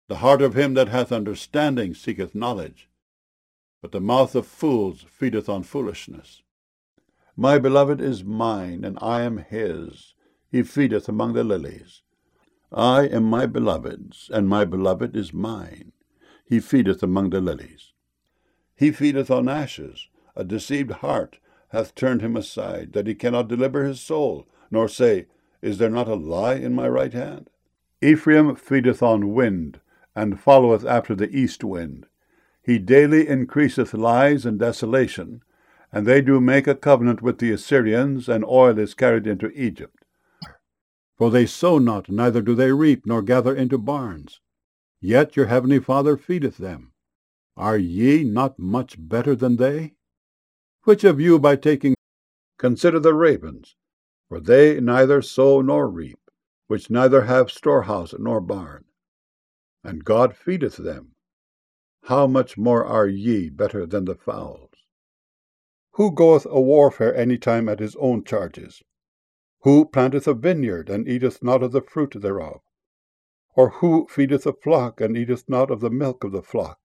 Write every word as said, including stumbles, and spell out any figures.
The heart of him that hath understanding seeketh knowledge, but the mouth of fools feedeth on foolishness. My beloved is mine, and I am his. He feedeth among the lilies. I am my beloved's, and my beloved is mine. He feedeth among the lilies. He feedeth on ashes. A deceived heart hath turned him aside, that he cannot deliver his soul, nor say, Is there not a lie in my right hand? Ephraim feedeth on wind, and followeth after the east wind. He daily increaseth lies and desolation, and they do make a covenant with the Assyrians, and oil is carried into Egypt. For they sow not, neither do they reap, nor gather into barns. Yet your heavenly Father feedeth them. Are ye not much better than they? Which of you by taking consider the ravens, for they neither sow nor reap, which neither have storehouse nor barn, and God feedeth them. How much more are ye better than the fowls? Who goeth a warfare any time at his own charges? Who planteth a vineyard, and eateth not of the fruit thereof? Or who feedeth a flock, and eateth not of the milk of the flock?